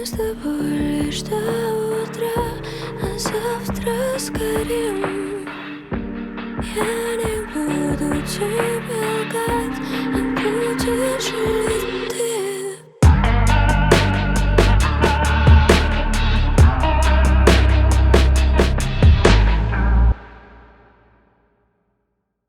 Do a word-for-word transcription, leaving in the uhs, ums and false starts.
с тобой лишь до утра, а завтра сгорим. Я не буду тебе лгать, а будешь жить.